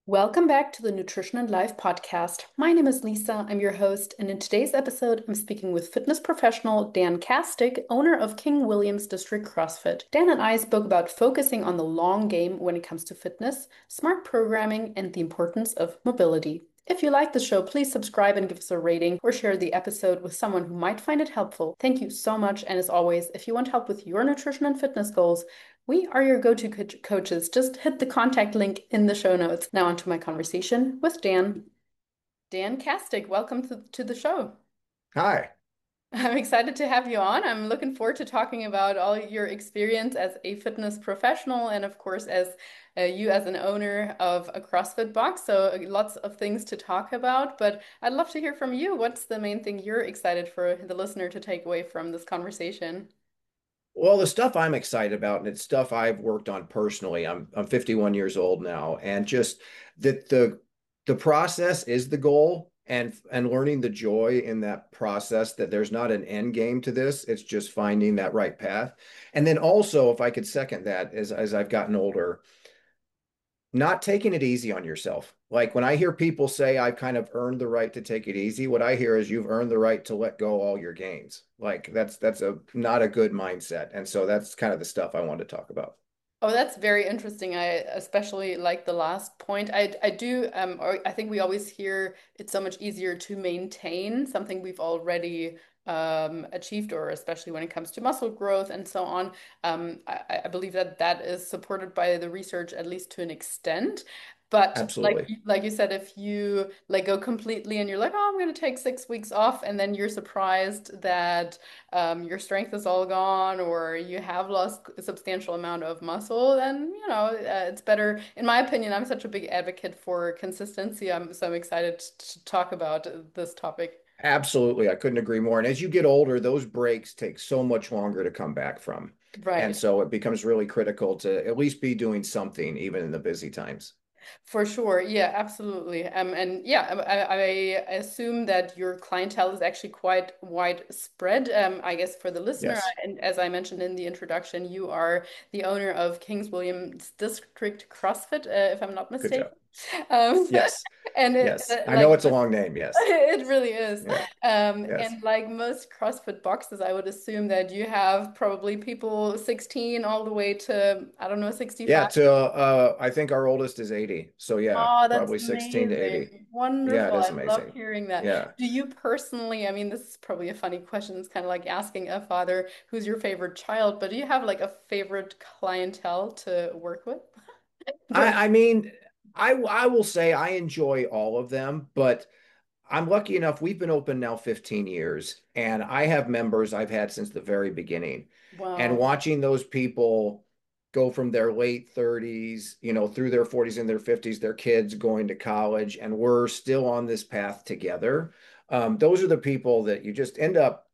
Welcome back to the Nutrition and Life podcast. My name is Lisa. I'm your host, and in today's episode, I'm speaking with fitness professional Dan Kastick, owner of King Williams District CrossFit. Dan and I spoke about focusing on the long game when it comes to fitness, smart programming, and the importance of mobility. If you like the show, please subscribe and give us a rating or share the episode with someone who might find it helpful. Thank you so much. And as always, if you want help with your nutrition and fitness goals, we are your go-to coaches. Just hit the contact link in the show notes. Now onto my conversation with Dan. Dan Kastick, welcome to the show. Hi. I'm excited to have you on. I'm looking forward to talking about all your experience as a fitness professional and, of course, as you as an owner of a CrossFit box. So, lots of things to talk about. But I'd love to hear from you. What's the main thing you're excited for the listener to take away from this conversation? Well, the stuff I'm excited about, and it's stuff I've worked on personally. I'm 51 years old now, and just that the process is the goal, and learning the joy in that process. That there's not an end game to this. It's just finding that right path. And then also, if I could second that, as I've gotten older, not taking it easy on yourself. Like when I hear people say I've kind of earned the right to take it easy, what I hear is you've earned the right to let go all your gains. Like that's a not a good mindset. And so that's kind of the stuff I wanted to talk about. Oh, that's very interesting. I especially like the last point. I do or I think we always hear it's so much easier to maintain something we've already achieved, or especially when it comes to muscle growth and so on. I believe that that is supported by the research at least to an extent. But Absolutely. like you said, if you like go completely and you're like, oh, I'm going to take 6 weeks off, and then you're surprised that your strength is all gone or you have lost a substantial amount of muscle, then it's better. In my opinion, I'm such a big advocate for consistency. I'm excited to talk about this topic. Absolutely. I couldn't agree more. And as you get older, those breaks take so much longer to come back from. And Right. so it becomes really critical to at least be doing something even in the busy times. For sure. Yeah, absolutely. And yeah, I assume that your clientele is actually quite widespread. I guess for the listener, Yes. and as I mentioned in the introduction, you are the owner of Kings Williams District CrossFit, if I'm not Good job. mistaken. Um, Yes. and Yes. I like know it's a long name. Yes. it really is. Yeah. Yes. And like most CrossFit boxes, I would assume that you have probably people 16 all the way to, I don't know, Yeah, 65. to I think our oldest is 80. So yeah, Oh, that's probably 16 to 80. amazing. Yeah, Wonderful. it is I love amazing. hearing that. Yeah. Do you personally, I mean, this is probably a funny question. It's kind of like asking a father who's your favorite child, but do you have like a favorite clientele to work with? Don't. I mean, I will say I enjoy all of them, but I'm lucky enough we've been open now 15 years and I have members I've had since the very beginning. And Wow. watching those people go from their late 30s, through their 40s and their 50s, their kids going to college, and we're still on this path together. Those are the people that you just end up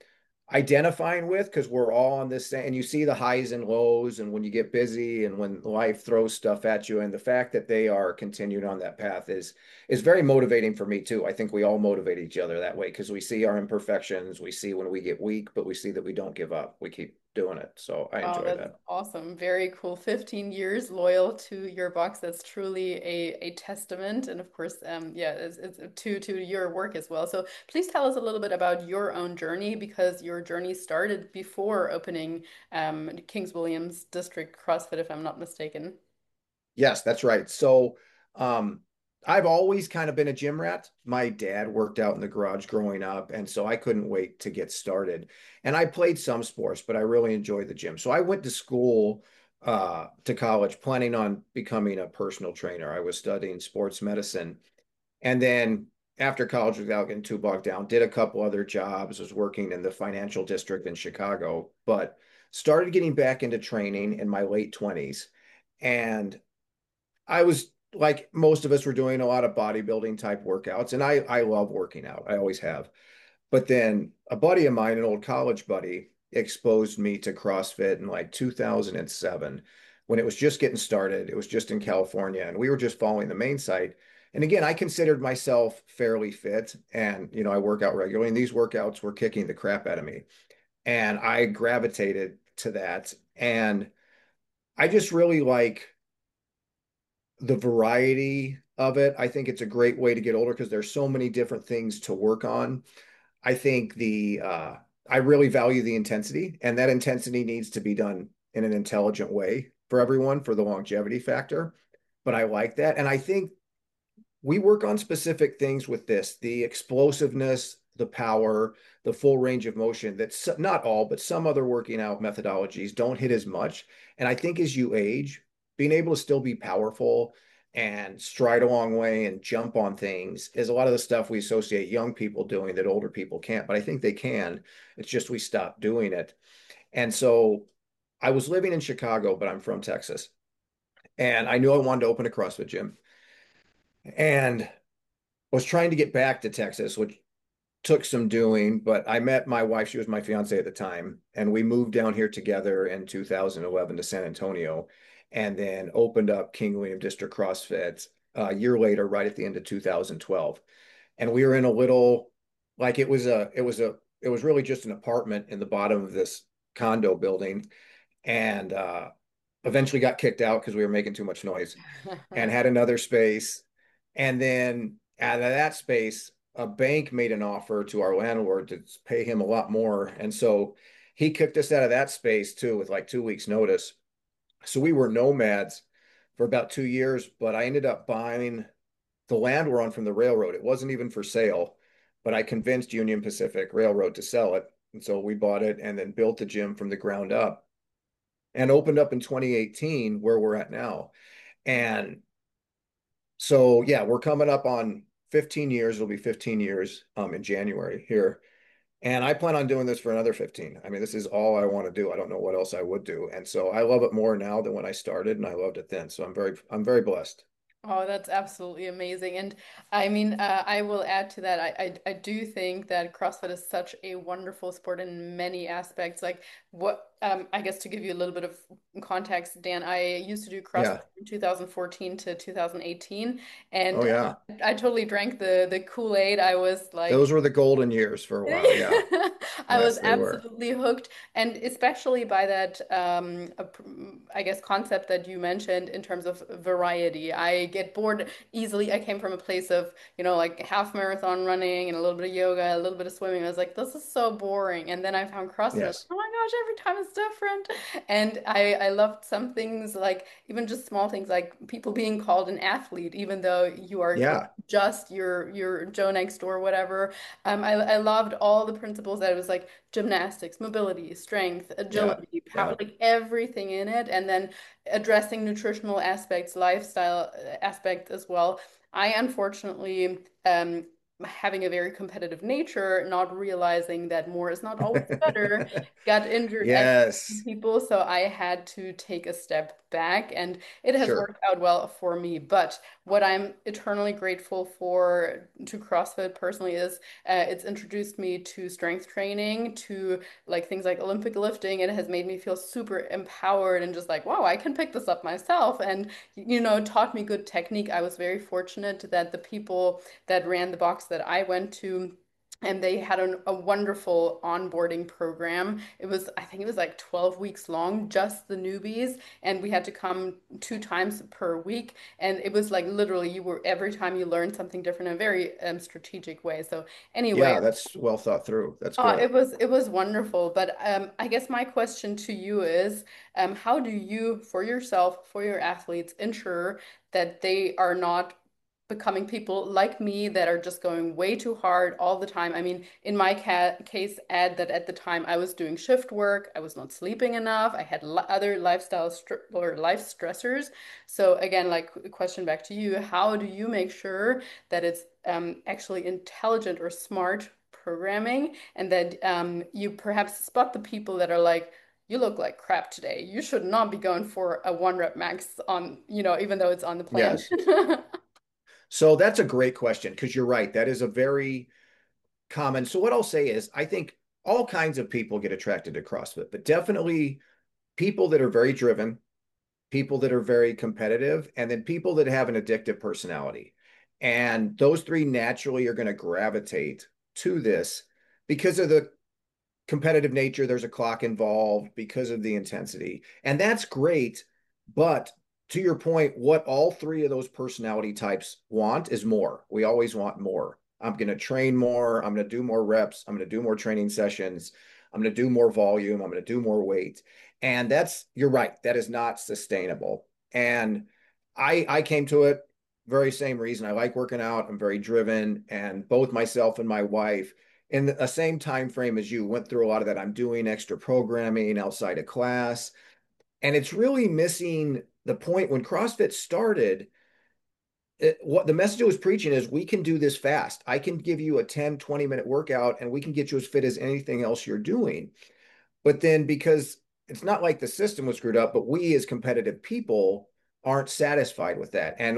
identifying with because we're all on this and you see the highs and lows and when you get busy and when life throws stuff at you, and the fact that they are continuing on that path is very motivating for me too. I think we all motivate each other that way because we see our imperfections, we see when we get weak, but we see that we don't give up, we keep doing it. So I Oh, enjoy that's that. awesome. Very cool. 15 years loyal to your box. That's truly a testament. And of course, yeah, it's to your work as well. So please tell us a little bit about your own journey because your journey started before opening Kings Williams District CrossFit, if I'm not mistaken. Yes, that's right. So, um, I've always kind of been a gym rat. My dad worked out in the garage growing up, and so I couldn't wait to get started. And I played some sports, but I really enjoyed the gym. So I went to school, to college, planning on becoming a personal trainer. I was studying sports medicine, and then after college, without getting too bogged down, did a couple other jobs. Was working in the financial district in Chicago, but started getting back into training in my late 20s. And I was like most of us were doing a lot of bodybuilding type workouts, and I love working out. I always have. But then a buddy of mine, an old college buddy, exposed me to CrossFit in like 2007 when it was just getting started. It was just in California, and we were just following the main site. And again, I considered myself fairly fit, and I work out regularly, and these workouts were kicking the crap out of me. And I gravitated to that. And I just really like the variety. of it. I think it's a great way to get older because there's so many different things to work on. I think I really value the intensity, and that intensity needs to be done in an intelligent way for everyone for the longevity factor. But I like that. And I think we work on specific things with this, the explosiveness, the power, the full range of motion. That's not all, but some other working out methodologies don't hit as much. And I think as you age, being able to still be powerful and stride a long way and jump on things is a lot of the stuff we associate young people doing that older people can't. But I think they can. It's just we stopped doing it. And so I was living in Chicago, but I'm from Texas. And I knew I wanted to open a CrossFit gym. And was trying to get back to Texas, which took some doing, but I met my wife. She was my fiance at the time. And we moved down here together in 2011 to San Antonio and then opened up King William District CrossFit a year later, right at the end of 2012. And we were in a little, like it was really just an apartment in the bottom of this condo building. And eventually got kicked out because we were making too much noise and had another space. And then out of that space, a bank made an offer to our landlord to pay him a lot more. And so he kicked us out of that space too with like 2 weeks notice. So we were nomads for about 2 years, but I ended up buying the land we're on from the railroad. It wasn't even for sale, but I convinced Union Pacific Railroad to sell it. And so we bought it and then built the gym from the ground up and opened up in 2018 where we're at now. And so yeah, we're coming up on 15 years. It'll be 15 years in January here. And I plan on doing this for another 15. I mean, this is all I want to do. I don't know what else I would do. And so I love it more now than when I started, and I loved it then. So I'm very blessed. Oh, that's absolutely amazing. And I mean, I will add to that. I do think that CrossFit is such a wonderful sport in many aspects. Like what, I guess to give you a little bit of context, Dan, I used to do CrossFit Yeah. from 2014 to 2018, and Oh yeah. I totally drank the Kool-Aid. I was like, Those were the golden years for a while. Yeah. I was Yes, they were. absolutely hooked, and especially by that, I guess, concept that you mentioned in terms of variety. I get bored easily. I came from a place of, like half marathon running and a little bit of yoga, a little bit of swimming. I was like, this is so boring. And then I found CrossFit. I was Yes. like, oh my gosh, every time it's different. And I loved some things like even just small things like people being called an athlete, even though you are Yeah. just your Joe next door, whatever. I loved all the principles that it was like gymnastics, mobility, strength, Yeah. agility, power, Yeah. like everything in it, and then addressing nutritional aspects, lifestyle aspects as well. I unfortunately, having a very competitive nature, not realizing that more is not always better, got injured at Yes. people, so I had to take a step back, and it has Sure. worked out well for me. But what I'm eternally grateful for to CrossFit personally is it's introduced me to strength training, to like things like Olympic lifting. It has made me feel super empowered and just like, wow, I can pick this up myself. And, taught me good technique. I was very fortunate that the people that ran the box that I went to, and they had a wonderful onboarding program. I think it was like 12 weeks long, just the newbies. And we had to come 2 times per week. And it was like literally every time you learned something different in a very strategic way. So anyway, Yeah, that's well thought through. That's good. it was wonderful. But I guess my question to you is, how do you, for yourself, for your athletes, ensure that they are not becoming people like me that are just going way too hard all the time? I mean, in my case, add that at the time I was doing shift work, I was not sleeping enough, I had other lifestyle or life stressors. So again, like a question back to you, how do you make sure that it's actually intelligent or smart programming, and that you perhaps spot the people that are like, you look like crap today. You should not be going for a one rep max on, even though it's on the plan. Yes. So that's a great question because you're right. That is a very common. So what I'll say is I think all kinds of people get attracted to CrossFit, but definitely people that are very driven, people that are very competitive, and then people that have an addictive personality. And those three naturally are going to gravitate to this because of the competitive nature. There's a clock involved because of the intensity. And that's great. But to your point, what all three of those personality types want is more. We always want more. I'm going to train more. I'm going to do more reps. I'm going to do more training sessions. I'm going to do more volume. I'm going to do more weight. And you're right. That is not sustainable. And I came to it very same reason. I like working out. I'm very driven. And both myself and my wife, in the same time frame as you, went through a lot of that. I'm doing extra programming outside of class. And it's really missing the point when CrossFit started. What the message it was preaching is we can do this fast. I can give you a 10, 20-minute workout and we can get you as fit as anything else you're doing. But then because it's not like the system was screwed up, but we as competitive people aren't satisfied with that. And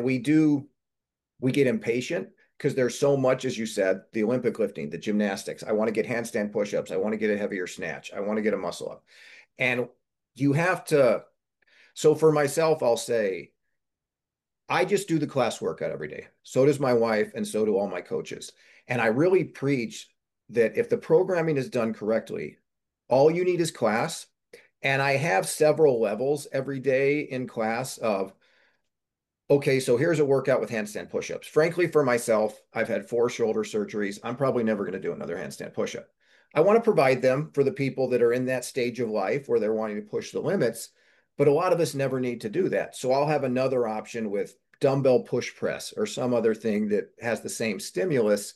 we get impatient because there's so much, as you said, the Olympic lifting, the gymnastics. I want to get handstand push-ups. I want to get a heavier snatch. I want to get a muscle up. And you have to, so for myself, I'll say, I just do the class workout every day. So does my wife, and so do all my coaches. And I really preach that if the programming is done correctly, all you need is class. And I have several levels every day in class of, okay, so here's a workout with handstand push-ups. Frankly, for myself, I've had 4 shoulder surgeries. I'm probably never going to do another handstand push-up. I want to provide them for the people that are in that stage of life where they're wanting to push the limits, but a lot of us never need to do that. So I'll have another option with dumbbell push press or some other thing that has the same stimulus.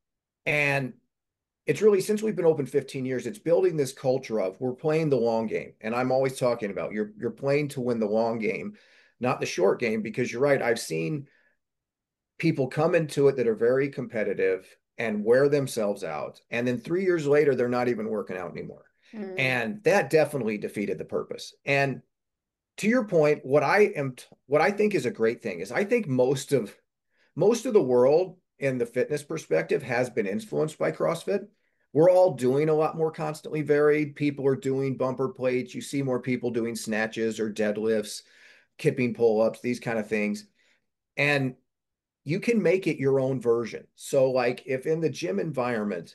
And it's really, since we've been open 15 years, it's building this culture of we're playing the long game. And I'm always talking about you're playing to win the long game, not the short game, because you're right. I've seen people come into it that are very competitive and wear themselves out. And then 3 years later, they're not even working out anymore. Mm. And that definitely defeated the purpose. And to your point, what I think is a great thing is I think most of the world in the fitness perspective has been influenced by CrossFit. We're all doing a lot more constantly varied. People are doing bumper plates. You see more people doing snatches or deadlifts, kipping pull-ups, these kind of things. And you can make it your own version. So like if in the gym environment,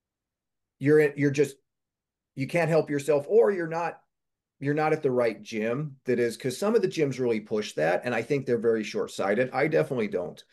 you're just you can't help yourself, or you're not at the right gym, that is, because some of the gyms really push that. And I think they're very short-sighted. I definitely don't.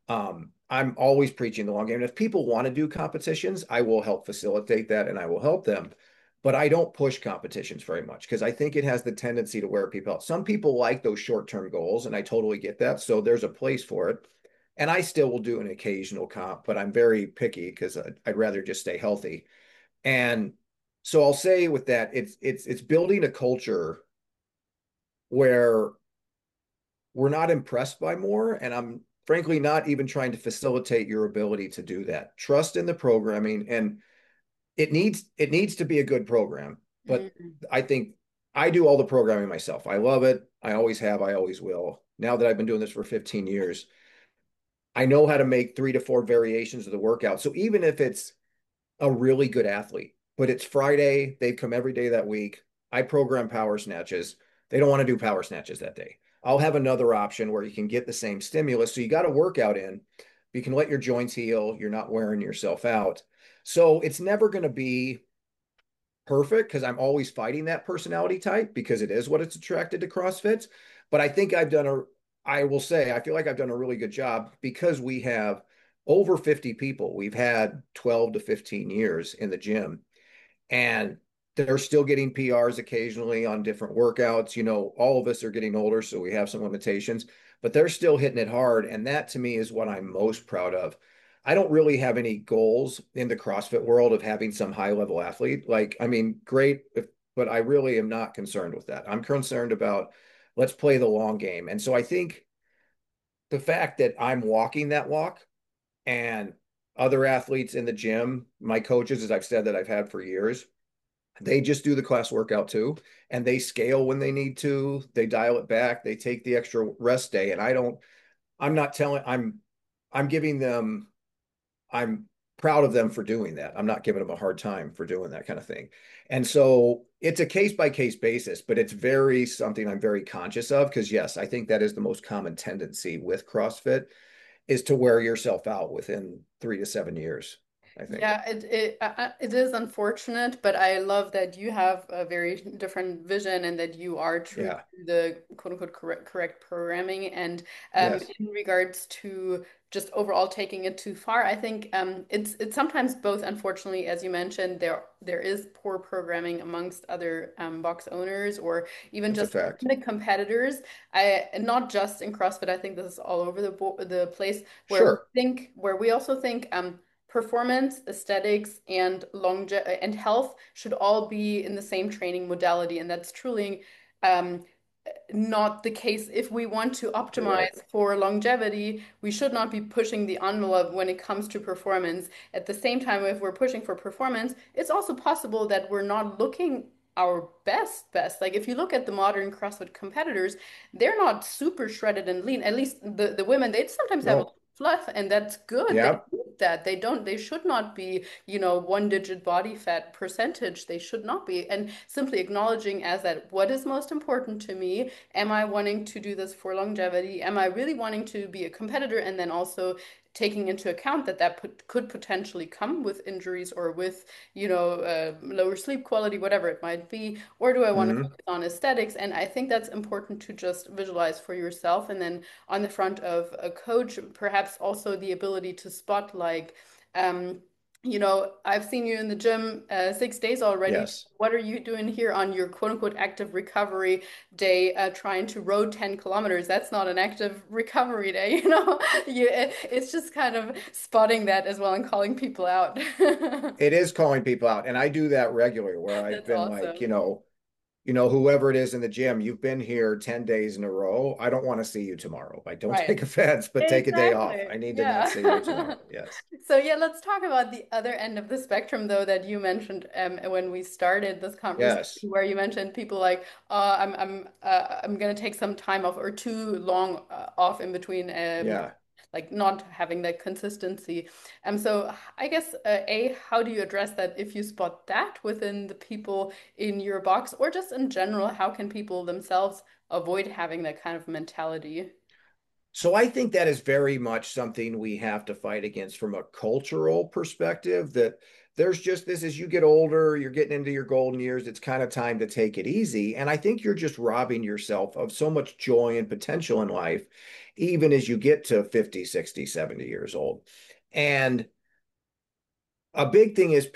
I'm always preaching the long game. And if people want to do competitions, I will help facilitate that and I will help them. But I don't push competitions very much because I think it has the tendency to wear people out. Some people like those short-term goals, and I totally get that. So there's a place for it. And I still will do an occasional comp, but I'm very picky because I'd rather just stay healthy. And so I'll say with that, it's building a culture where we're not impressed by more. And I'm frankly not even trying to facilitate your ability to do that. Trust in the programming, and it needs to be a good program. But Mm. I think I do all the programming myself. I love it. I always have, I always will. Now that I've been doing this for 15 years, I know how to make 3 to 4 variations of the workout. So even if it's a really good athlete, but it's Friday, they come every day that week. I program power snatches. They don't want to do power snatches that day. I'll have another option where you can get the same stimulus. So you got a workout in, you can let your joints heal. You're not wearing yourself out. So it's never going to be perfect because I'm always fighting that personality type because it is what it's attracted to CrossFit. But I will say, I feel like I've done a really good job because we have over 50 people. We've had 12 to 15 years in the gym, and they're still getting PRs occasionally on different workouts. All of us are getting older, so we have some limitations, but they're still hitting it hard. And that to me is what I'm most proud of. I don't really have any goals in the CrossFit world of having some high level athlete. Like, I mean, great, but I really am not concerned with that. I'm concerned about let's play the long game. And so I think the fact that I'm walking that walk, and other athletes in the gym, my coaches, as I've said, that I've had for years, they just do the class workout too, and they scale when they need to. They dial it back. They take the extra rest day, and I'm not telling. I'm giving them. I'm proud of them for doing that. I'm not giving them a hard time for doing that kind of thing. And so it's a case by case basis, but it's very something I'm very conscious of because yes, I think that is the most common tendency with CrossFit is to wear yourself out within 3 to 7 years. I think. Yeah, it is unfortunate, but I love that you have a very different vision and that you are true to Yeah. the quote unquote correct programming. And Yes. in regards to just overall taking it too far, I think it's sometimes both. Unfortunately, as you mentioned, there is poor programming amongst other box owners or even That's a just fact. the competitors. Not just in CrossFit. I think this is all over the place Sure. where we also think performance, aesthetics, and longevity and health should all be in the same training modality, and that's truly um, not the case. If we want to You're right. optimize for longevity, we should not be pushing the envelope when it comes to performance. At the same time, if we're pushing for performance, it's also possible that we're not looking our best. Like if you look at the modern CrossFit competitors, they're not super shredded and lean. At least the women, they sometimes have a No. fluff, and that's good. They Yeah. need that. They should not be, one digit body fat percentage. They should not be. And simply acknowledging as that what is most important to me. Am I wanting to do this for longevity? Am I really wanting to be a competitor? And then also taking into account that could potentially come with injuries or with, lower sleep quality, whatever it might be. Or do I want to Hmm. focus on aesthetics? And I think that's important to just visualize for yourself. And then on the front of a coach, perhaps also the ability to spot like, um, I've seen you in the gym 6 days already. Yes. What are you doing here on your quote unquote active recovery day, trying to row 10 kilometers? That's not an active recovery day, it's just kind of spotting that as well and calling people out. It is calling people out. And I do that regularly where I've That's been like, awesome. whoever it is in the gym, you've been here 10 days in a row. I don't want to see you tomorrow. Like, don't Right. take offense, but take a day off. Exactly. I need to not see you Yeah. tomorrow. Yes. So yeah, let's talk about the other end of the spectrum though that you mentioned when we started this conversation, Yes. where you mentioned people like, I'm gonna take some time off or too long off in between, Yeah. like not having that consistency. So I guess how do you address that if you spot that within the people in your box, or just in general, how can people themselves avoid having that kind of mentality? So I think that is very much something we have to fight against from a cultural perspective, that there's just this as you get older, you're getting into your golden years, it's kind of time to take it easy. And I think you're just robbing yourself of so much joy and potential in life, even as you get to 50, 60, 70 years old. And a big thing is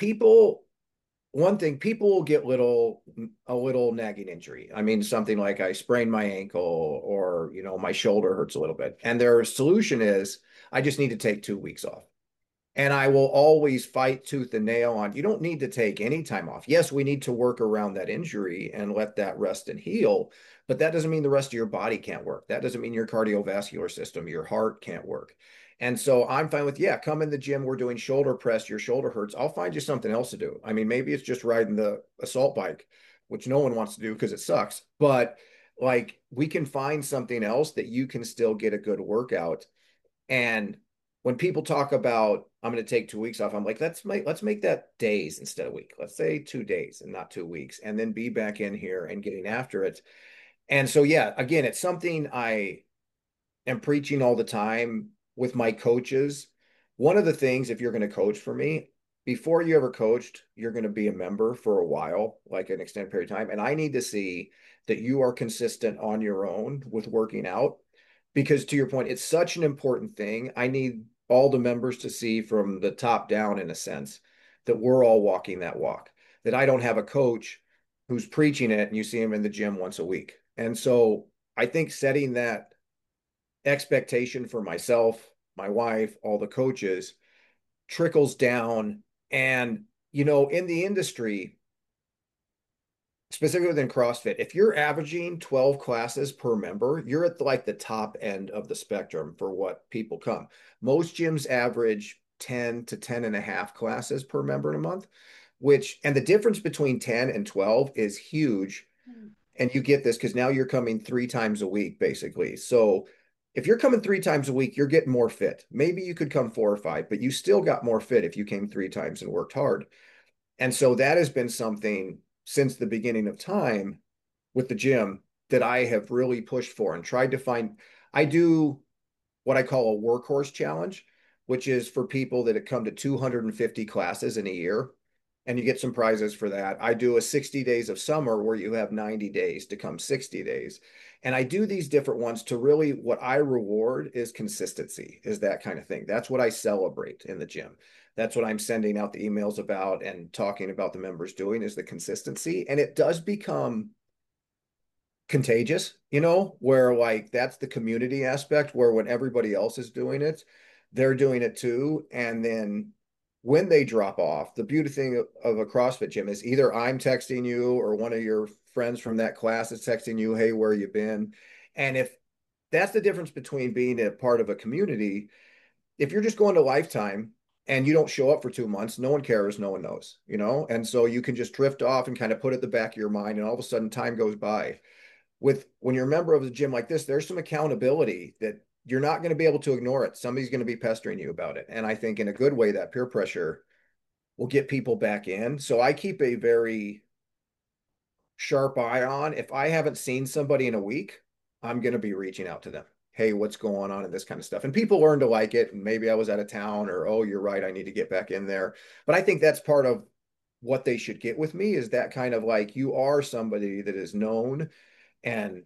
one thing, people will get a little nagging injury. I mean, something like I sprained my ankle or, my shoulder hurts a little bit. And their solution is I just need to take 2 weeks off. And I will always fight tooth and nail on you don't need to take any time off. Yes, we need to work around that injury and let that rest and heal, but that doesn't mean the rest of your body can't work. That doesn't mean your cardiovascular system, your heart can't work. And so I'm fine with, yeah, come in the gym. We're doing shoulder press. Your shoulder hurts. I'll find you something else to do. I mean, maybe it's just riding the assault bike, which no one wants to do because it sucks. But like we can find something else that you can still get a good workout. And when people talk about I'm going to take 2 weeks off, I'm like, let's make that days instead of week. Let's say 2 days and not 2 weeks, and then be back in here and getting after it. And so, yeah, again, it's something I am preaching all the time with my coaches. One of the things, if you're going to coach for me, before you ever coached, you're going to be a member for a while, like an extended period of time. And I need to see that you are consistent on your own with working out. Because to your point, it's such an important thing. I need all the members to see from the top down, in a sense, that we're all walking that walk, that I don't have a coach who's preaching it and you see him in the gym once a week. And so I think setting that expectation for myself, my wife, all the coaches trickles down. And, in the industry, specifically within CrossFit, if you're averaging 12 classes per member, you're at like the top end of the spectrum for what people come. Most gyms average 10 to 10 and a half classes per member in a month, and the difference between 10 and 12 is huge. And you get this because now you're coming 3 times a week, basically. So if you're coming 3 times a week, you're getting more fit. Maybe you could come 4 or 5, but you still got more fit if you came 3 times and worked hard. And so that has been something since the beginning of time with the gym that I have really pushed for and tried to find. I do what I call a workhorse challenge. which is for people that come to 250 classes in a year. And you get some prizes for that. I do a 60 days of summer where you have 90 days to come 60 days. And I do these different ones to really what I reward is consistency, is that kind of thing. That's what I celebrate in the gym. That's what I'm sending out the emails about and talking about the members doing is the consistency. And it does become contagious, where like that's the community aspect where when everybody else is doing it, they're doing it too. And then when they drop off, the beauty thing of a CrossFit gym is either I'm texting you or one of your friends from that class is texting you, hey, where you been? And if that's the difference between being a part of a community, if you're just going to Lifetime and you don't show up for 2 months, no one cares, no one knows. And so you can just drift off and kind of put it at the back of your mind, and all of a sudden time goes by with when you're a member of a gym like this, there's some accountability that you're not going to be able to ignore it. Somebody's going to be pestering you about it. And I think in a good way, that peer pressure will get people back in. So I keep a very sharp eye on if I haven't seen somebody in a week, I'm going to be reaching out to them. Hey, what's going on and this kind of stuff. And people learn to like it. And maybe I was out of town or, oh, you're right. I need to get back in there. But I think that's part of what they should get with me is that kind of like you are somebody that is known and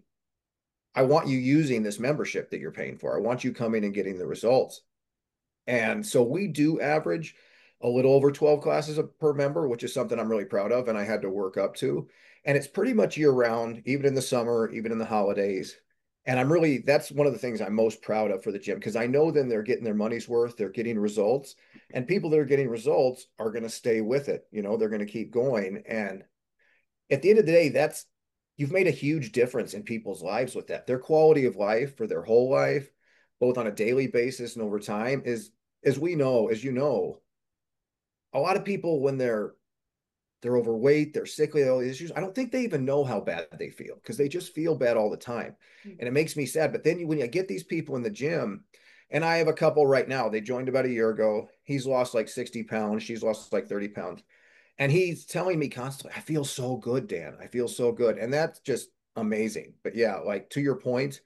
I want you using this membership that you're paying for. I want you coming and getting the results. And so we do average a little over 12 classes per member, which is something I'm really proud of. And I had to work up to. And it's pretty much year round, even in the summer, even in the holidays. And that's one of the things I'm most proud of for the gym because I know then they're getting their money's worth, they're getting results. And people that are getting results are going to stay with it. They're going to keep going. And at the end of the day, you've made a huge difference in people's lives with that. Their quality of life for their whole life, both on a daily basis and over time, is as we know, as you know, a lot of people when they're overweight, they're sickly, all these issues. I don't think they even know how bad they feel because they just feel bad all the time. And it makes me sad. But then when you get these people in the gym, and I have a couple right now, they joined about a year ago. He's lost like 60 pounds. She's lost like 30 pounds. And he's telling me constantly, I feel so good, Dan. I feel so good. And that's just amazing. But yeah, like to your point,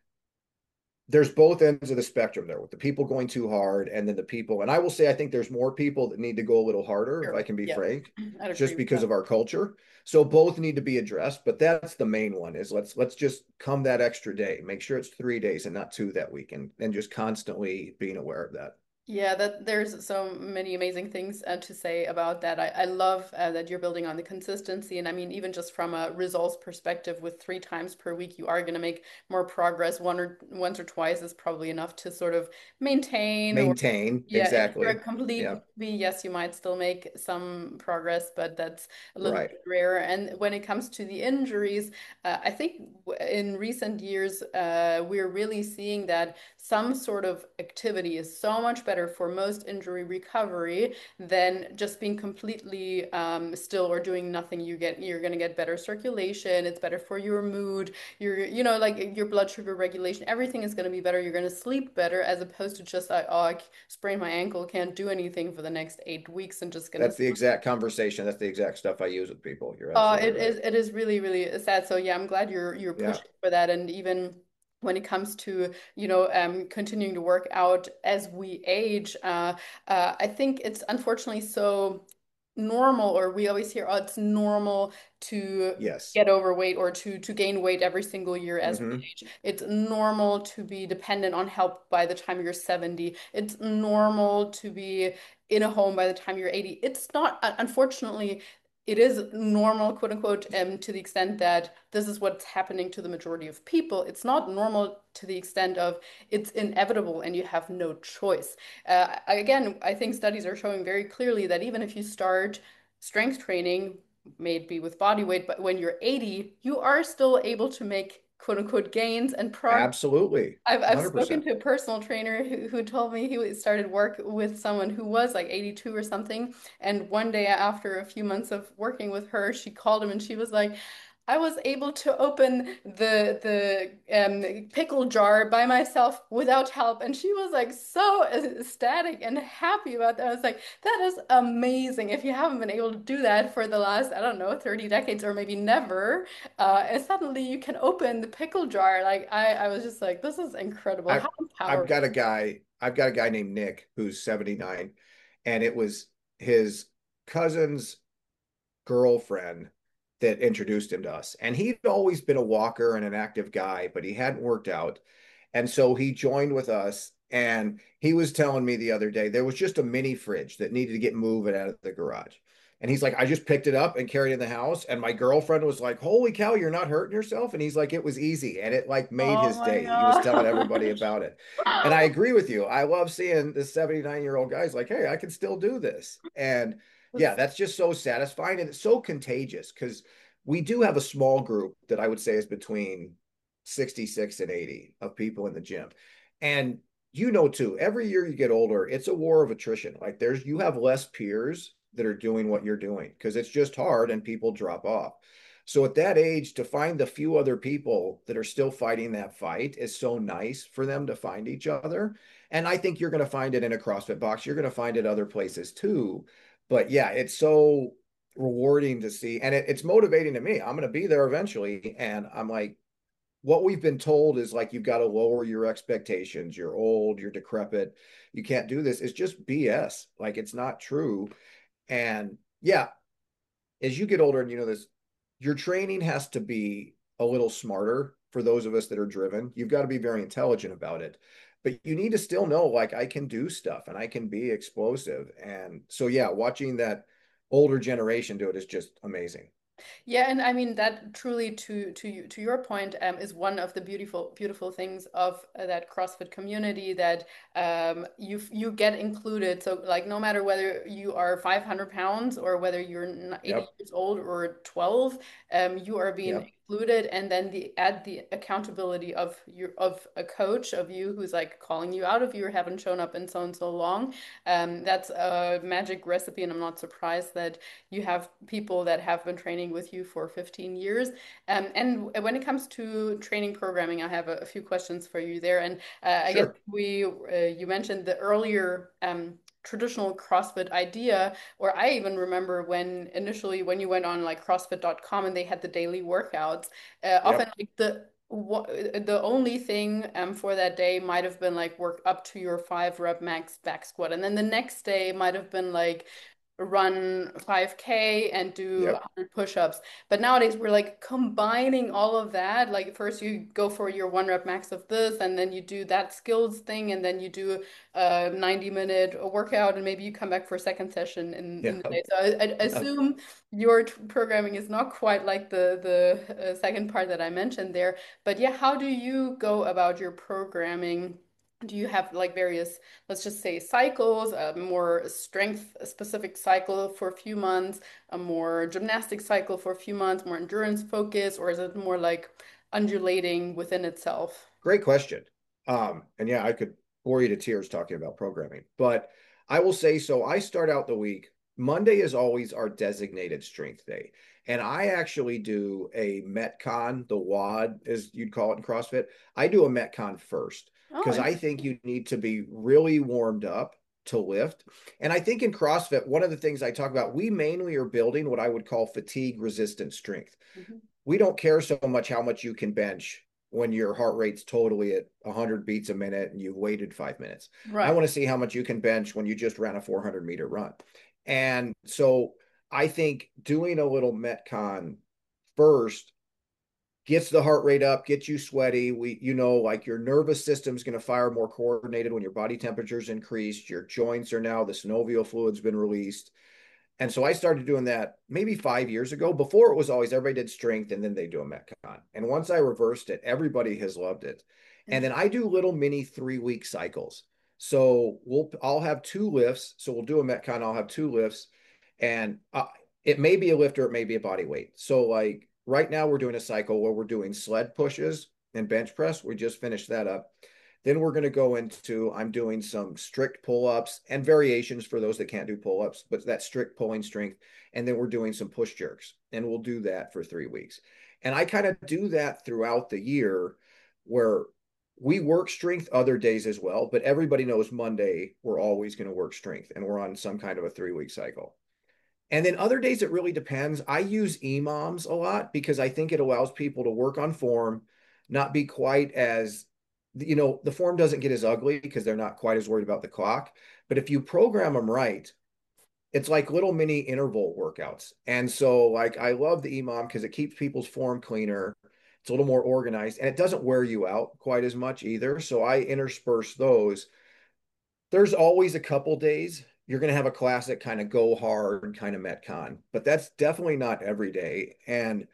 there's both ends of the spectrum there with the people going too hard and then the people. And I will say, I think there's more people that need to go a little harder, if I Sure. can be Yeah, frank, I'd agree just with because that. of our culture. So both need to be addressed, but that's the main one is let's just come that extra day, make sure it's 3 days and not two that week and just constantly being aware of that. Yeah, that there's so many amazing things to say about that. I love that you're building on the consistency. And I mean, even just from a results perspective, with 3 times per week, you are going to make more progress. Once or twice is probably enough to sort of maintain or Maintain. yeah, if you're a Exactly. complete Yeah. newbie, yes, you might still make some progress, but that's a little Right. bit rarer. And when it comes to the injuries, I think in recent years, we're really seeing that some sort of activity is so much better for most injury recovery than just being completely still or doing nothing. You're going to get better circulation. It's better for your mood. Like your blood sugar regulation. Everything is going to be better. You're going to sleep better as opposed to just like, oh, I sprained my ankle, can't do anything for the next 8 weeks and just going to. That's the exact conversation. That's the exact stuff I use with people. You're absolutely right. It is really, really sad. So yeah, I'm glad you're Yeah. pushing for that. And even when it comes to, continuing to work out as we age, I think it's unfortunately so normal, or we always hear, oh, it's normal to Yes. get overweight or to gain weight every single year as we Hmm. age. It's normal to be dependent on help by the time you're 70. It's normal to be in a home by the time you're 80. It's not, unfortunately, it is normal, quote unquote, to the extent that this is what's happening to the majority of people. It's not normal to the extent of it's inevitable and you have no choice. Again, I think studies are showing very clearly that even if you start strength training, maybe with body weight, but when you're 80, you are still able to make quote unquote gains and progress. Absolutely. I've spoken 100%. to a personal trainer who told me he started work with someone who was like 82 or something. And one day after a few months of working with her, she called him and she was like, I was able to open the pickle jar by myself without help, and she was like so ecstatic and happy about that. I was like, that is amazing. If you haven't been able to do that for the last, I don't know, 30 decades or maybe never, and suddenly you can open the pickle jar. Like I was just like, this is incredible. I've How I've empowering. got a guy, I've got a guy named Nick who's 79, and it was his cousin's girlfriend that introduced him to us. And he'd always been a walker and an active guy, but he hadn't worked out. And so he joined with us. And he was telling me the other day there was just a mini fridge that needed to get moved out of the garage. And he's like, I just picked it up and carried it in the house. And my girlfriend was like, holy cow, you're not hurting yourself. And he's like, it was easy. And it like made Oh his my day. He was telling everybody gosh. about it. And I agree with you. I love seeing this 79-year-old guy's like, hey, I can still do this. And yeah, that's just so satisfying and it's so contagious because we do have a small group that I would say is between 66 and 80 of people in the gym. And you know too, every year you get older, it's a war of attrition. Like there's you have less peers that are doing what you're doing because it's just hard and people drop off. So at that age, to find the few other people that are still fighting that fight is so nice for them to find each other. And I think you're going to find it in a CrossFit box. You're going to find it other places too. But yeah, it's so rewarding to see. And it's motivating to me. I'm going to be there eventually. And I'm like, what we've been told is like, you've got to lower your expectations. You're old, you're decrepit. You can't do this. It's just BS. Like, it's not true. And yeah, as you get older and you know this, your training has to be a little smarter for those of us that are driven. You've got to be very intelligent about it. But you need to still know, like, I can do stuff and I can be explosive. And so, yeah, watching that older generation do it is just amazing. Yeah, and I mean that truly to your point is one of the beautiful things of that CrossFit community that you get included. So like no matter whether you are 500 pounds or whether you're 80 Yep. years old or 12, you are being Yep. included, and then the accountability of of a coach of you who's like calling you out if you haven't shown up in so and so long. That's a magic recipe, and I'm not surprised that you have people that have been training with you for 15 years. And when it comes to training programming, I have a few questions for you there. And I guess Sure. you mentioned the earlier traditional CrossFit idea, or I even remember when initially when you went on like CrossFit.com and they had the daily workouts, often Yep. like the only thing for that day might have been like work up to your 5 rep max back squat, and then the next day might have been like run 5K and do Yep. 100 push-ups. But nowadays we're like combining all of that. Like first you go for your 1 rep max of this, and then you do that skills thing, and then you do a 90-minute workout, and maybe you come back for a second session in the Yep. day. So I Yep. assume your programming is not quite like the second part that I mentioned there. But yeah, how do you go about your programming? Do you have like various, let's just say, cycles, a more strength specific cycle for a few months, a more gymnastic cycle for a few months, more endurance focus, or is it more like undulating within itself? Great question. And yeah, I could bore you to tears talking about programming, but I will say so. I start out the week. Monday is always our designated strength day. And I actually do a Metcon, the WOD, as you'd call it in CrossFit. I do a Metcon first Oh, because I think you need to be really warmed up to lift. And I think in CrossFit, one of the things I talk about, we mainly are building what I would call fatigue resistant strength. mhm. We don't care so much how much you can bench when your heart rate's totally at 100 beats a minute and you've waited 5 minutes. I Right. want to see how much you can bench when you just ran a 400-meter run. And so I think doing a little Metcon first gets the heart rate up, gets you sweaty. Like your nervous system's going to fire more coordinated when your body temperature's increased. Your joints are now, the synovial fluid's been released. And so I started doing that maybe 5 years ago. Before it was always everybody did strength and then they do a Metcon. And once I reversed it, everybody has loved it. And then I do little mini 3 week cycles. So I'll have two lifts. So we'll do a Metcon. I'll have two lifts, and it may be a lift or it may be a body weight. So like right now we're doing a cycle where we're doing sled pushes and bench press. We just finished that up. Then we're going to go into, I'm doing some strict pull ups and variations for those that can't do pull ups, but that strict pulling strength. And then we're doing some push jerks, and we'll do that for 3 weeks. And I kind of do that throughout the year where we work strength other days as well, but everybody knows Monday we're always going to work strength and we're on some kind of a 3 week cycle. And then other days it really depends. I use EMOMs a lot because I think it allows people to work on form, not be quite as, the form doesn't get as ugly because they're not quite as worried about the clock. But if you program them right, it's like little mini interval workouts. And so like I love the EMOM because it keeps people's form cleaner. It's a little more organized and it doesn't wear you out quite as much either. So I intersperse those. There's always a couple days you're going to have a classic kind of go hard kind of Metcon, but that's definitely not every day. And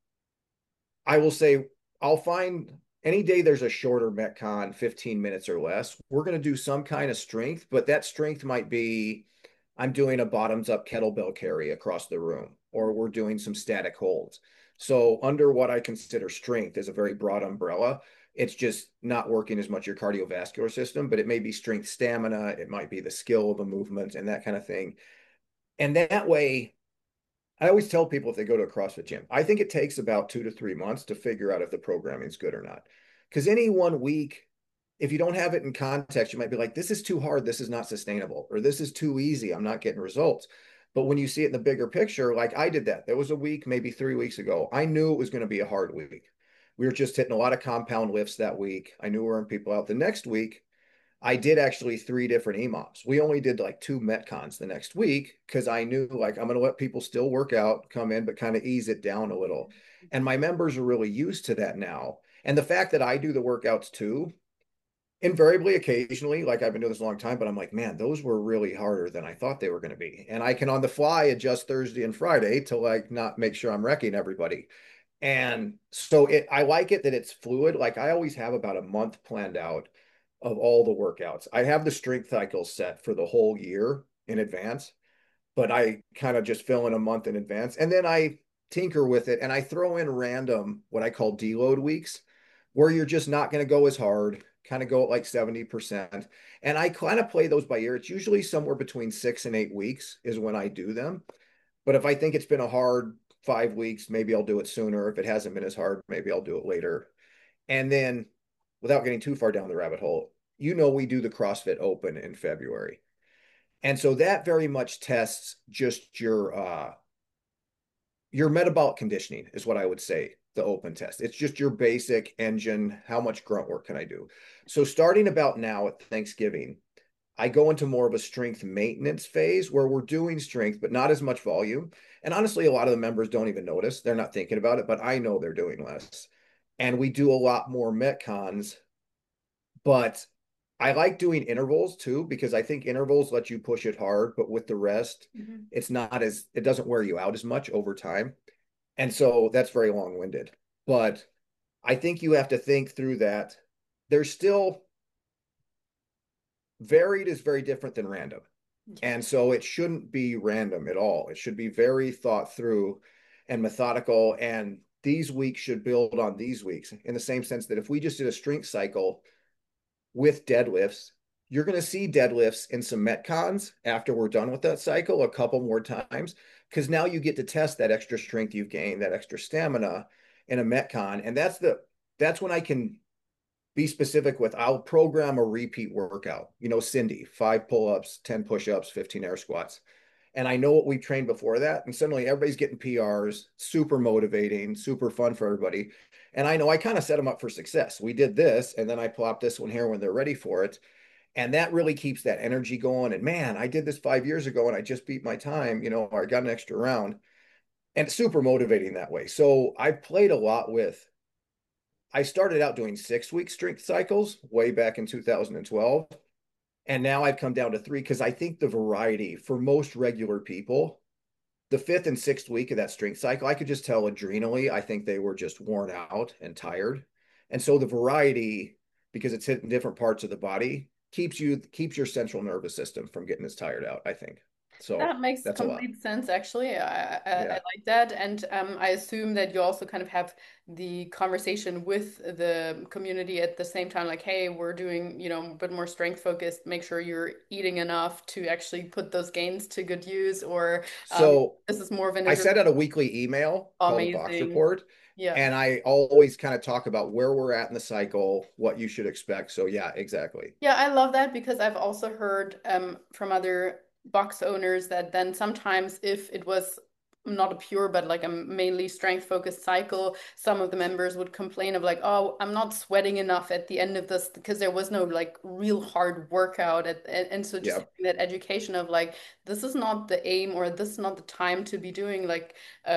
I will say, I'll find any day there's a shorter Metcon, 15 minutes or less, we're going to do some kind of strength, but that strength might be I'm doing a bottoms up kettlebell carry across the room, or we're doing some static holds. So, under what I consider strength is a very broad umbrella. It's just not working as much your cardiovascular system, but it may be strength stamina, it might be the skill of a movement and that kind of thing. And that way, I always tell people if they go to a CrossFit gym, I think it takes about 2 to 3 months to figure out if the programming is good or not. Because any one week, if you don't have it in context, you might be like, this is too hard. This is not sustainable, or this is too easy. I'm not getting results. But when you see it in the bigger picture, like I did that, there was a week, maybe 3 weeks ago, I knew it was going to be a hard week. We were just hitting a lot of compound lifts that week. I knew we wearing people out. The next week, I did actually 3 different EMOMs. We only did like 2 Metcons the next week because I knew like I'm going to let people still work out, come in, but kind of ease it down a little. And my members are really used to that now. And the fact that I do the workouts too, invariably, occasionally, like I've been doing this a long time, but I'm like, man, those were really harder than I thought they were going to be. And I can on the fly adjust Thursday and Friday to like not make sure I'm wrecking everybody. And so I like it that it's fluid. Like I always have about a month planned out of all the workouts. I have the strength cycles set for the whole year in advance, but I kind of just fill in a month in advance. And then I tinker with it and I throw in random, what I call deload weeks, where you're just not going to go as hard, kind of go at like 70%. And I kind of play those by ear. It's usually somewhere between 6 and 8 weeks is when I do them. But if I think it's been a hard 5 weeks, maybe I'll do it sooner. If it hasn't been as hard, maybe I'll do it later. And then without getting too far down the rabbit hole, we do the CrossFit Open in February. And so that very much tests just your metabolic conditioning is what I would say the open test. It's just your basic engine, how much grunt work can I do? So starting about now at Thanksgiving, I go into more of a strength maintenance phase where we're doing strength, but not as much volume. And honestly, a lot of the members don't even notice. They're not thinking about it, but I know they're doing less. And we do a lot more Metcons, but I like doing intervals too, because I think intervals let you push it hard, but with the rest, Mhm. it doesn't wear you out as much over time. And so that's very long winded. But I think you have to think through that. There's still varied is very different than random. Yeah. And so it shouldn't be random at all. It should be very thought through and methodical. And these weeks should build on these weeks in the same sense that if we just did a strength cycle with deadlifts, you're going to see deadlifts in some Metcons after we're done with that cycle a couple more times because now you get to test that extra strength you've gained, that extra stamina in a Metcon. And that's when I can be specific with I'll program a repeat workout. Cindy, 5 pull-ups, 10 push-ups, 15 air squats. And I know what we've trained before that. And suddenly everybody's getting PRs, super motivating, super fun for everybody. And I know I kind of set them up for success. We did this, and then I plop this one here when they're ready for it. And that really keeps that energy going. And man, I did this 5 years ago and I just beat my time, I got an extra round. And it's super motivating that way. So I played a lot with I started out doing 6 week strength cycles way back in 2012. And now I've come down to 3 because I think the variety for most regular people, the fifth and sixth week of that strength cycle, I could just tell adrenally, I think they were just worn out and tired. And so the variety, because it's hitting different parts of the body, keeps your central nervous system from getting as tired out, I think. So That makes that's a lot. complete sense, actually. I Yeah. like that. And I assume that you also kind of have the conversation with the community at the same time, like, hey, we're doing, a bit more strength focused. Make sure you're eating enough to actually put those gains to good use, or So this is more of an I inter sent out a weekly email called a box amazing. report. Yeah. And I always kind of talk about where we're at in the cycle, what you should expect. So yeah, exactly. Yeah, I love that because I've also heard from other box owners that then sometimes if it was not a pure but like a mainly strength focused cycle, some of the members would complain of like, oh, I'm not sweating enough at the end of this because there was no like real hard workout and so just Yeah, having that education of like this is not the aim or this is not the time to be doing like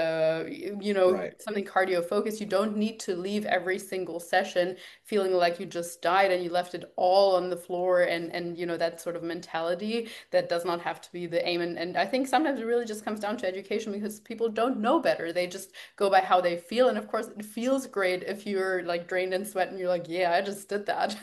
right. something cardio focused. You don't need to leave every single session feeling like you just died and you left it all on the floor and that sort of mentality that does not have to be the aim and I think sometimes it really just comes down to education because people don't know better. They just go by how they feel and of course it feels great if you're like drained in sweat and you're like, yeah, I just did that.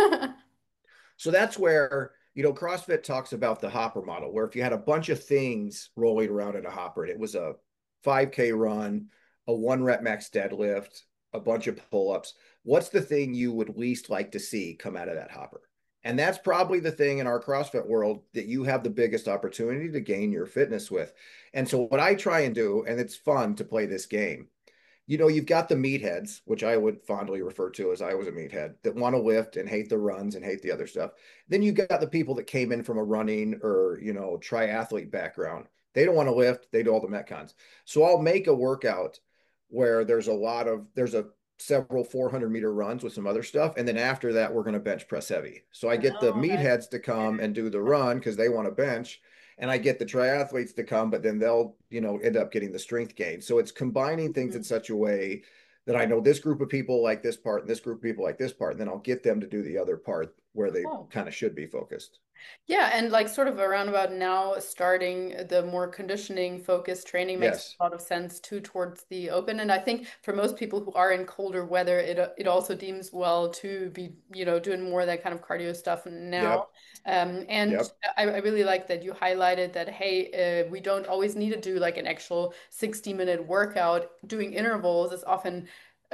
So that's where, CrossFit talks about the hopper model, where if you had a bunch of things rolling around in a hopper, and it was a 5K run, a 1 rep max deadlift, a bunch of pull-ups, what's the thing you would least like to see come out of that hopper? And that's probably the thing in our CrossFit world that you have the biggest opportunity to gain your fitness with. And so what I try and do, and it's fun to play this game, you've got the meatheads, which I would fondly refer to as I was a meathead, that want to lift and hate the runs and hate the other stuff. Then you got the people that came in from a running or, triathlete background. They don't want to lift, they do all the metcons. So I'll make a workout where there's a several 400-meter runs with some other stuff. And then after that, we're going to bench press heavy. So I get the Oh, nice. meatheads to come and do the run because they want to bench, and I get the triathletes to come, but then they'll, end up getting the strength gain. So it's combining things in Mhm. such a way that I know this group of people like this part and this group of people like this part, and then I'll get them to do the other part where they Cool. kind of should be focused. Yeah, and like sort of around about now, starting the more conditioning focused training makes Yes. a lot of sense too towards the open. And I think for most people who are in colder weather, it also deems well to be, doing more of that kind of cardio stuff now. Yep. And Yep. I really like that you highlighted that, hey, we don't always need to do like an actual 60-minute workout. Doing intervals is often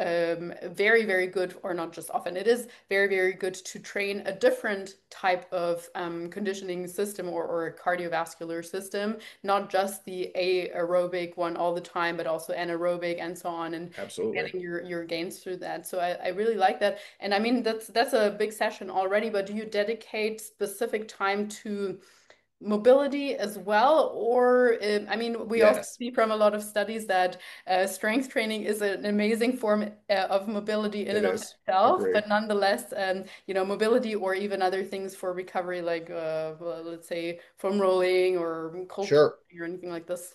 very, very good, or not just often, it is very, very good to train a different type of conditioning system or a cardiovascular system, not just the aerobic one all the time, but also anaerobic and so on, and Absolutely. getting your gains through that. So I really like that. And I mean, that's a big session already, but do you dedicate specific time to mobility as well? Or, I mean, we also Yes, see from a lot of studies that strength training is an amazing form of mobility in it and of is. itself, Agree. but nonetheless, mobility or even other things for recovery, like well, let's say foam rolling or cold Sure. plunge or anything like this.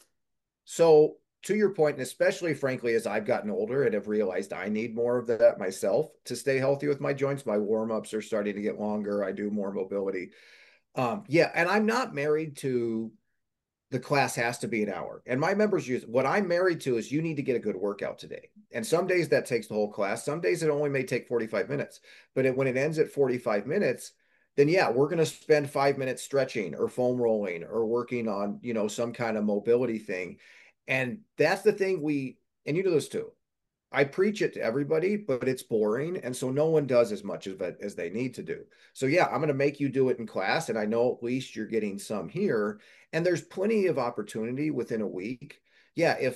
So to your point, and especially frankly, as I've gotten older and have realized I need more of that myself to stay healthy with my joints, my warm-ups are starting to get longer. I do more mobility. Yeah, and I'm not married to the class has to be an hour. And my members use what I'm married to is you need to get a good workout today. And some days that takes the whole class. Some days it only may take 45 minutes. But when it ends at 45 minutes, then yeah, we're going to spend 5 minutes stretching or foam rolling or working on, some kind of mobility thing. And that's the thing and you know this too. I preach it to everybody, but it's boring. And so no one does as much of it as they need to do. So, yeah, I'm going to make you do it in class. And I know at least you're getting some here. And there's plenty of opportunity within a week. Yeah, if,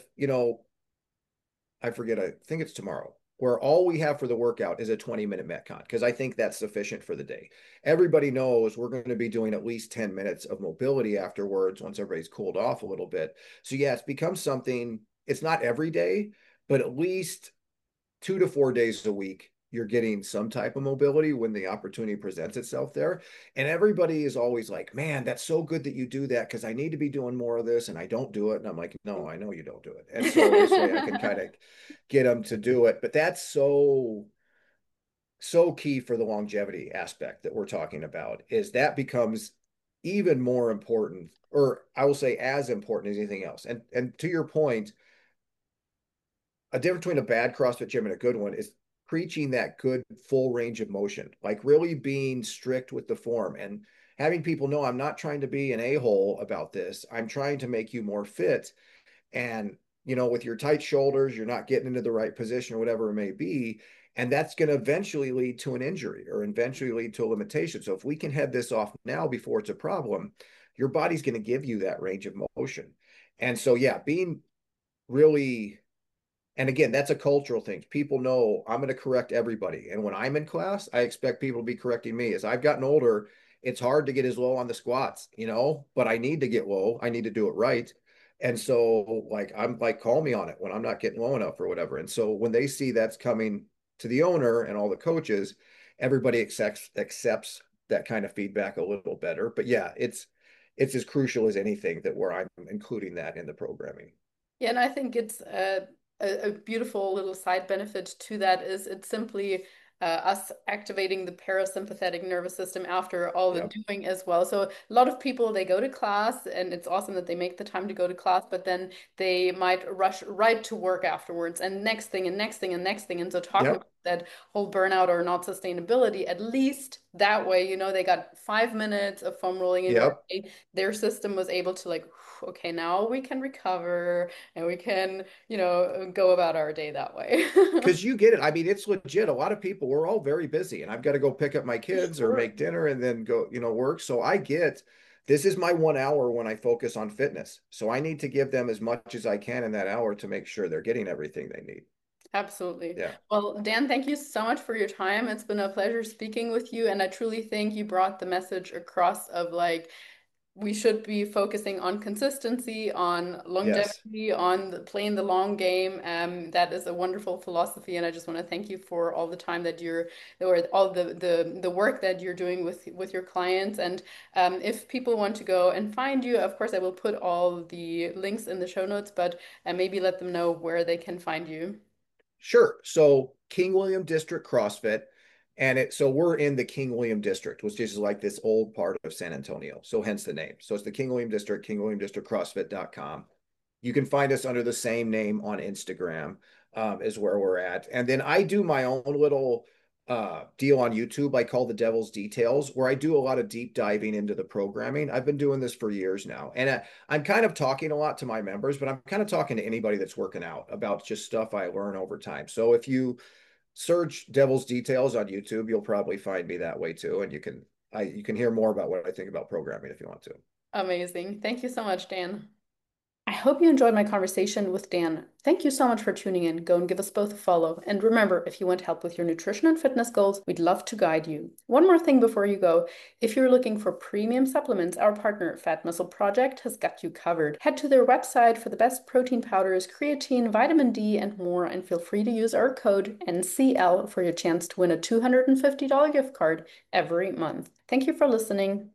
I forget, I think it's tomorrow, where all we have for the workout is a 20-minute Metcon, because I think that's sufficient for the day. Everybody knows we're going to be doing at least 10 minutes of mobility afterwards once everybody's cooled off a little bit. So, yeah, it's become something, it's not every day, but at least 2 to 4 days a week, you're getting some type of mobility when the opportunity presents itself there. And everybody is always like, man, that's so good that you do that because I need to be doing more of this and I don't do it. And I'm like, no, I know you don't do it. And so this way I can kind of get them to do it. But that's so key for the longevity aspect that we're talking about is that becomes even more important, or I will say as important as anything else. And to your point, a difference between a bad CrossFit gym and a good one is preaching that good full range of motion, like really being strict with the form and having people know I'm not trying to be an a-hole about this. I'm trying to make you more fit. And, with your tight shoulders, you're not getting into the right position or whatever it may be. And that's going to eventually lead to an injury or eventually lead to a limitation. So if we can head this off now before it's a problem, your body's going to give you that range of motion. And so, yeah, being really And again, that's a cultural thing. People know I'm going to correct everybody. And when I'm in class, I expect people to be correcting me. As I've gotten older, it's hard to get as low on the squats, but I need to get low. I need to do it right. And so, like, I'm like, call me on it when I'm not getting low enough or whatever. And so, when they see that's coming to the owner and all the coaches, everybody accepts that kind of feedback a little better. But yeah, it's as crucial as anything that where I'm including that in the programming. Yeah, and I think it's a beautiful little side benefit to that is it's simply us activating the parasympathetic nervous system after all the Yeah. doing as well. So a lot of people they go to class and it's awesome that they make the time to go to class, but then they might rush right to work afterwards and next thing and next thing and next thing. And so talking about Yep. that whole burnout or not sustainability, at least that way, they got 5 minutes of foam rolling in Yep. their system was able to like, okay, now we can recover and we can, go about our day that way. Because you get it. I mean, it's legit. A lot of people, we're all very busy, and I've got to go pick up my kids or Sure. make dinner and then go, work. So I get this is my 1 hour when I focus on fitness. So I need to give them as much as I can in that hour to make sure they're getting everything they need. Absolutely. Yeah. Well, Dan, thank you so much for your time. It's been a pleasure speaking with you, and I truly think you brought the message across of like we should be focusing on consistency, on Yes. longevity, on playing the long game. That is a wonderful philosophy, and I just want to thank you for all the time that you're, or all the work that you're doing with your clients. And if people want to go and find you, of course, I will put all the links in the show notes, but maybe let them know where they can find you. Sure. So King William District CrossFit, so we're in the King William District, which is like this old part of San Antonio. So hence the name. So it's the King William District, KingWilliamDistrictCrossFit.com. You can find us under the same name on Instagram, is where we're at. And then I do my own little deal on YouTube I call the Devil's Details, where I do a lot of deep diving into the programming. I've been doing this for years now. And I'm kind of talking a lot to my members, but I'm kind of talking to anybody that's working out about just stuff I learn over time. So if you search Devil's Details on YouTube, you'll probably find me that way too. And you can hear more about what I think about programming if you want to. Amazing. Thank you so much, Dan. I hope you enjoyed my conversation with Dan. Thank you so much for tuning in. Go and give us both a follow. And remember, if you want help with your nutrition and fitness goals, we'd love to guide you. One more thing before you go. If you're looking for premium supplements, our partner, Fat Muscle Project, has got you covered. Head to their website for the best protein powders, creatine, vitamin D, and more, and feel free to use our code NCL for your chance to win a $250 gift card every month. Thank you for listening.